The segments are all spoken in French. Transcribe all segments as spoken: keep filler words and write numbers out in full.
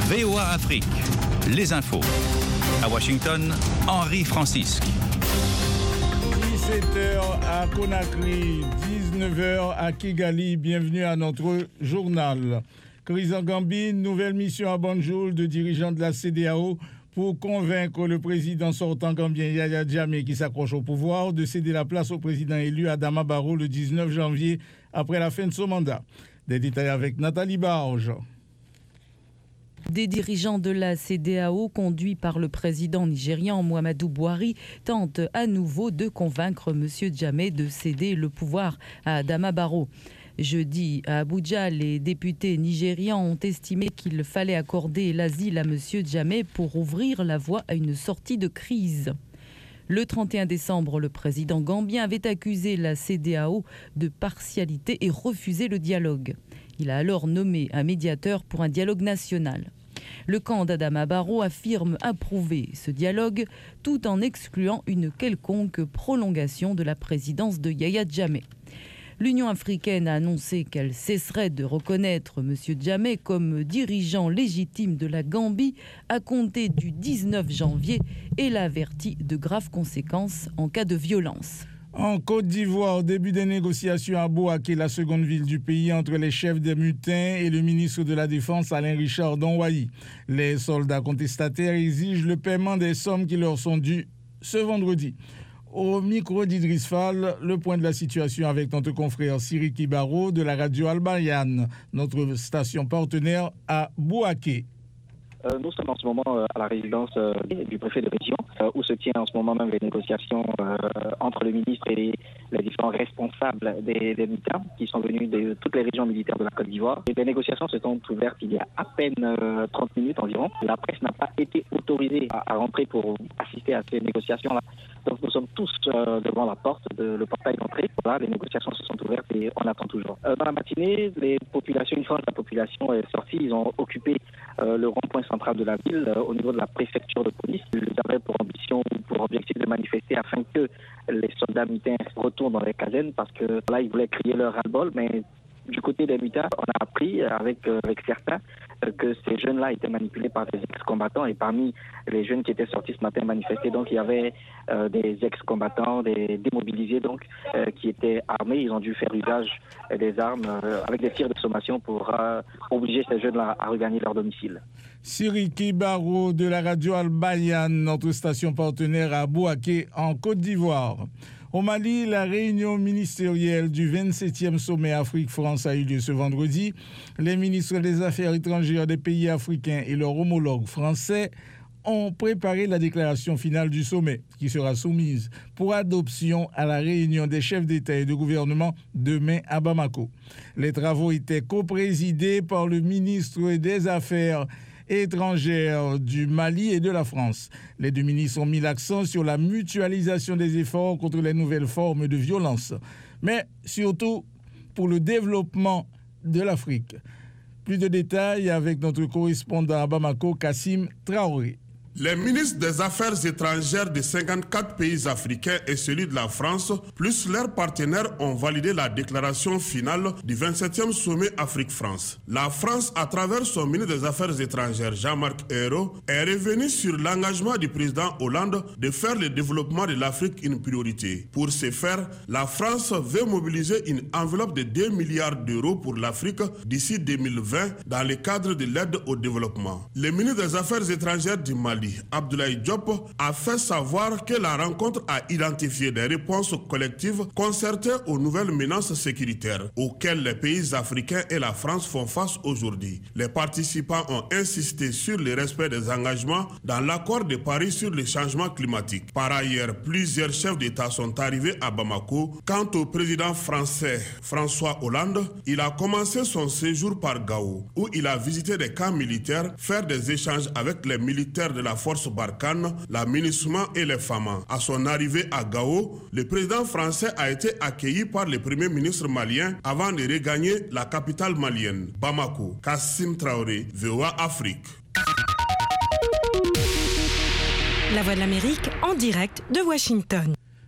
V O A Afrique, les infos. À Washington, Henri Francisque. dix-sept heures à Conakry, dix-neuf heures à Kigali. Bienvenue à notre journal. Crise en Gambie, nouvelle mission à Banjul de dirigeants de la C D A O pour convaincre le président sortant gambien Yaya Jammeh, qui s'accroche au pouvoir, de céder la place au président élu Adama Barrow le dix-neuf janvier après la fin de son mandat. Des détails avec Nathalie Barge. Des dirigeants de la C D A O, conduits par le président nigérian Muhammadu Buhari, tentent à nouveau de convaincre M. Jammeh de céder le pouvoir à Adama Barrow. Jeudi, à Abuja, les députés nigérians ont estimé qu'il fallait accorder l'asile à M. Jammeh pour ouvrir la voie à une sortie de crise. Le trente et un décembre, le président gambien avait accusé la C D A O de partialité et refusé le dialogue. Il a alors nommé un médiateur pour un dialogue national. Le camp d'Adama Barrow affirme approuver ce dialogue tout en excluant une quelconque prolongation de la présidence de Yaya Jammeh. L'Union africaine a annoncé qu'elle cesserait de reconnaître M. Jammeh comme dirigeant légitime de la Gambie à compter du dix-neuf janvier et l'a averti de graves conséquences en cas de violence. En Côte d'Ivoire, début des négociations à Bouaké, la seconde ville du pays, entre les chefs des mutins et le ministre de la Défense Alain Richard Donwayi. Les soldats contestataires exigent le paiement des sommes qui leur sont dues ce vendredi. Au micro d'Idriss Fall, le point de la situation avec notre confrère Siriki Baro de la radio Al-Bayan, notre station partenaire à Bouaké. Euh, nous sommes en ce moment euh, à la résidence euh, du préfet de région, euh, où se tient en ce moment même les négociations euh, entre le ministre et les, les différents responsables des, des militaires qui sont venus de toutes les régions militaires de la Côte d'Ivoire. Et les négociations se sont ouvertes il y a à peine euh, trente minutes environ. La presse n'a pas été autorisée à, à rentrer pour assister à ces négociations-là. Donc nous sommes tous euh, devant la porte, de, le portail d'entrée. Voilà, les négociations se sont ouvertes et on attend toujours. Euh, dans la matinée, les populations, une fois que la population est sortie, ils ont occupé euh, le rond-point central de la ville, euh, au niveau de la préfecture de police. Ils avaient pour ambition, pour objectif de manifester afin que les soldats mutins retournent dans les casernes, parce que là, ils voulaient crier leur ras-le-bol, mais du côté des mutards, on a appris avec, euh, avec certains euh, que ces jeunes-là étaient manipulés par des ex-combattants, et parmi les jeunes qui étaient sortis ce matin manifester, donc il y avait euh, des ex-combattants, des démobilisés donc euh, qui étaient armés. Ils ont dû faire usage euh, des armes euh, avec des tirs de sommation pour euh, obliger ces jeunes-là à regagner leur domicile. Siriki Baro de la radio Al-Bayan, notre station partenaire à Bouaké en Côte d'Ivoire. Au Mali, la réunion ministérielle du vingt-septième sommet Afrique-France a eu lieu ce vendredi. Les ministres des Affaires étrangères des pays africains et leurs homologues français ont préparé la déclaration finale du sommet, qui sera soumise pour adoption à la réunion des chefs d'État et de gouvernement demain à Bamako. Les travaux étaient coprésidés par le ministre des Affaires étrangères du Mali et de la France. Les deux ministres ont mis l'accent sur la mutualisation des efforts contre les nouvelles formes de violence, mais surtout pour le développement de l'Afrique. Plus de détails avec notre correspondant à Bamako, Kassim Traoré. Les ministres des Affaires étrangères de cinquante-quatre pays africains et celui de la France, plus leurs partenaires, ont validé la déclaration finale du vingt-septième sommet Afrique-France. La France, à travers son ministre des Affaires étrangères, Jean-Marc Ayrault, est revenu sur l'engagement du président Hollande de faire le développement de l'Afrique une priorité. Pour ce faire, la France veut mobiliser une enveloppe de deux milliards d'euros pour l'Afrique d'ici deux mille vingt dans le cadre de l'aide au développement. Le ministre des Affaires étrangères du Mali, Abdoulaye Diop, a fait savoir que la rencontre a identifié des réponses collectives concertées aux nouvelles menaces sécuritaires auxquelles les pays africains et la France font face aujourd'hui. Les participants ont insisté sur le respect des engagements dans l'accord de Paris sur le changement climatique. Par ailleurs, plusieurs chefs d'État sont arrivés à Bamako. Quant au président français François Hollande, il a commencé son séjour par Gao, où il a visité des camps militaires, faire des échanges avec les militaires de la force Barkhane, la MINUSMA et les FAMA. À son arrivée à Gao, le président français a été accueilli par le premier ministre malien avant de regagner la capitale malienne, Bamako. Kassim Traoré, V O A Afrique. La Voix de l'Amérique en direct de Washington.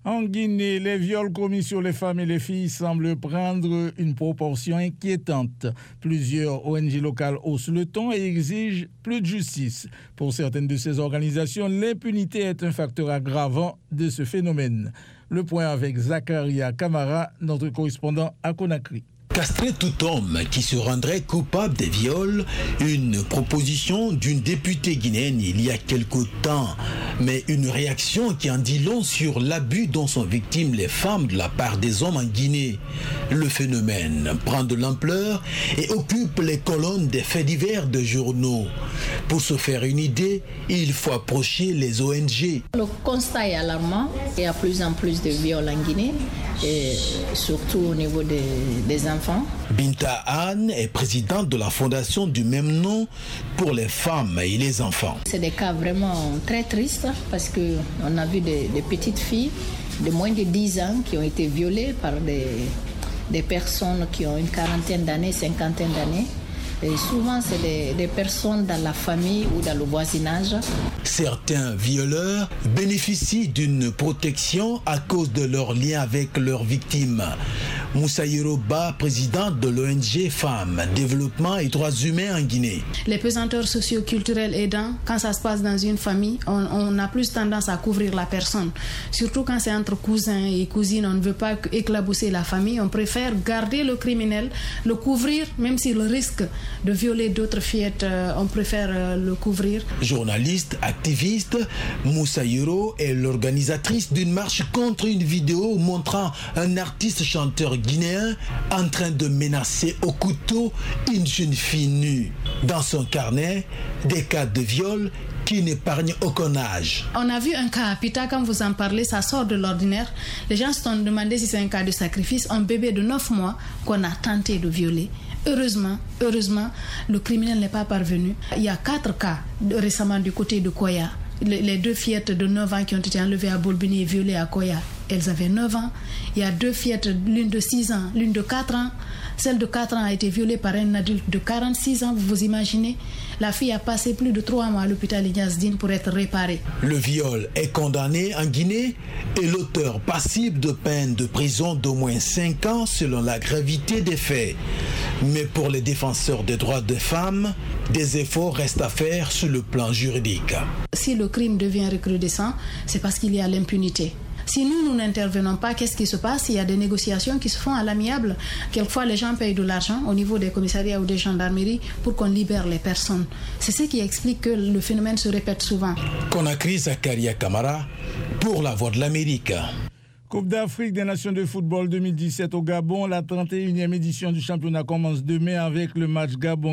En Guinée, les viols commis sur les femmes et les filles semblent prendre une proportion inquiétante. Plusieurs O N G locales haussent le ton et exigent plus de justice. Pour certaines de ces organisations, l'impunité est un facteur aggravant de ce phénomène. Le point avec Zakaria Kamara, notre correspondant à Conakry. Castrer tout homme qui se rendrait coupable des viols, une proposition d'une députée guinéenne il y a quelque temps, mais une réaction qui en dit long sur l'abus dont sont victimes les femmes de la part des hommes en Guinée. Le phénomène prend de l'ampleur et occupe les colonnes des faits divers de journaux. Pour se faire une idée, il faut approcher les O N G. Le constat est alarmant. Il y a de plus en plus de viols en Guinée, et surtout au niveau des, des enfants. Binta Anne est présidente de la fondation du même nom pour les femmes et les enfants. C'est des cas vraiment très tristes parce qu'on a vu des, des petites filles de moins de dix ans qui ont été violées par des, des personnes qui ont une quarantaine d'années, cinquantaine d'années. Et souvent, c'est des, des personnes dans la famille ou dans le voisinage. Certains violeurs bénéficient d'une protection à cause de leur lien avec leurs victimes. Moussa Yeroba, président de l'O N G Femmes, Développement et Droits Humains en Guinée. Les pesanteurs socio-culturels aidants, quand ça se passe dans une famille, on, on a plus tendance à couvrir la personne. Surtout quand c'est entre cousins et cousines, on ne veut pas éclabousser la famille. On préfère garder le criminel, le couvrir, même s'il risque de violer d'autres fillettes, euh, on préfère euh, le couvrir. Journaliste, activiste, Moussa Yero est l'organisatrice d'une marche contre une vidéo montrant un artiste chanteur guinéen en train de menacer au couteau une jeune fille nue. Dans son carnet, des cas de viol qui n'épargnent aucun âge. On a vu un cas à Pita, quand vous en parlez, ça sort de l'ordinaire. Les gens se sont demandé si c'est un cas de sacrifice. Un bébé de neuf mois qu'on a tenté de violer. Heureusement, heureusement, le criminel n'est pas parvenu. Il y a quatre cas de, récemment du côté de Koya. Les, les deux fillettes de neuf ans qui ont été enlevées à Bolbini et violées à Koya, elles avaient neuf ans. Il y a deux fillettes, l'une de six ans, l'une de quatre ans. Celle de quatre ans a été violée par un adulte de quarante-six ans, vous vous imaginez. La fille a passé plus de trois mois à l'hôpital Ignazdine pour être réparée. Le viol est condamné en Guinée et l'auteur passible de peine de prison d'au moins cinq ans selon la gravité des faits. Mais pour les défenseurs des droits des femmes, des efforts restent à faire sur le plan juridique. Si le crime devient recrudescent, c'est parce qu'il y a l'impunité. Si nous, nous n'intervenons pas, qu'est-ce qui se passe? Il y a des négociations qui se font à l'amiable. Quelquefois, les gens payent de l'argent au niveau des commissariats ou des gendarmeries pour qu'on libère les personnes. C'est ce qui explique que le phénomène se répète souvent. Conakry, Zakaria Kamara, pour la Voix de l'Amérique. Coupe d'Afrique des Nations de football deux mille dix-sept au Gabon. La trente et unième édition du championnat commence demain avec le match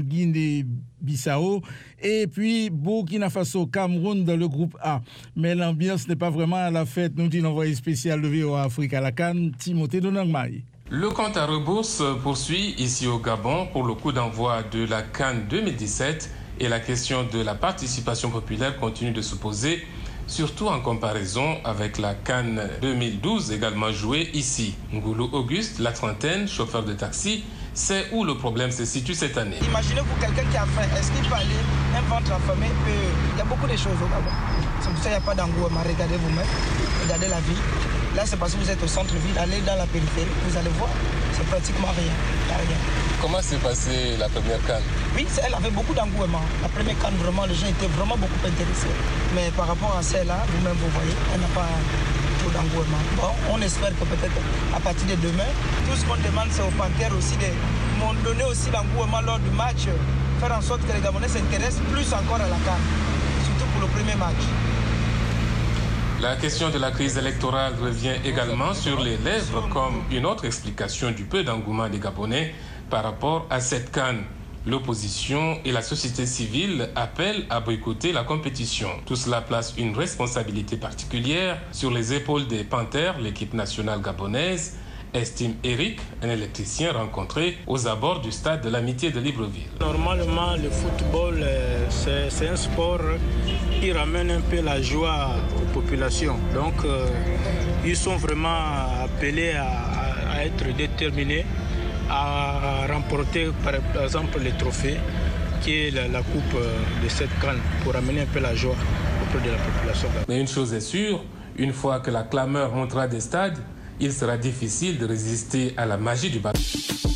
Gabon-Guinée-Bissau et puis Burkina-Faso-Cameroun dans le groupe A. Mais l'ambiance n'est pas vraiment à la fête, nous dit l'envoyé spécial de V O A Afrique à la CAN, Timothée Donangmaï. Le compte à rebours se poursuit ici au Gabon pour le coup d'envoi de la CAN deux mille dix-sept et la question de la participation populaire continue de se poser, surtout en comparaison avec la CAN deux mille douze également jouée ici. Ngoulou Auguste, la trentaine, chauffeur de taxi, sait où le problème se situe cette année. Imaginez-vous quelqu'un qui a faim, est-ce qu'il peut aller un ventre affamé? Il y a beaucoup de choses au Gabon. C'est pour ça qu'il n'y a pas d'engouement. Regardez vous-même, regardez la ville. Là, c'est parce que vous êtes au centre-ville, allez dans la périphérie, vous allez voir, c'est pratiquement rien. rien. Comment s'est passée la première CAN? Oui, elle avait beaucoup d'engouement. La première CAN, vraiment, les gens étaient vraiment beaucoup intéressés. Mais par rapport à celle-là, vous-même, vous voyez, elle n'a pas trop d'engouement. Bon, on espère que peut-être à partir de demain, tout ce qu'on demande, c'est aux Panthères aussi de donner aussi l'engouement lors du match, faire en sorte que les Gabonais s'intéressent plus encore à la CAN, surtout pour le premier match. La question de la crise électorale revient également sur les lèvres comme une autre explication du peu d'engouement des Gabonais par rapport à cette CAN. L'opposition et la société civile appellent à boycotter la compétition. Tout cela place une responsabilité particulière sur les épaules des Panthères, l'équipe nationale gabonaise, estime Eric, un électricien rencontré aux abords du stade de l'Amitié de Libreville. Normalement, le football, c'est, c'est un sport qui ramène un peu la joie aux populations. Donc, euh, ils sont vraiment appelés à, à, à être déterminés à remporter, par exemple, le trophée qui est la, la coupe de cette CAN pour ramener un peu la joie auprès de la population. Mais une chose est sûre, Une fois que la clameur montera des stades, il sera difficile de résister à la magie du ballon.